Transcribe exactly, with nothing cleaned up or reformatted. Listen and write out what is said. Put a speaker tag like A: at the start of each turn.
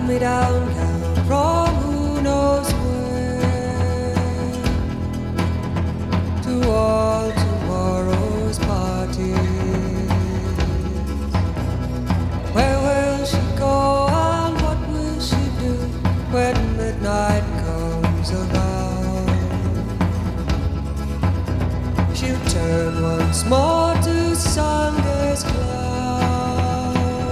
A: me downtown from who knows where to all tomorrow's parties. Where will she go and what will she do when midnight comes around? She'll turn once more to Sanders Club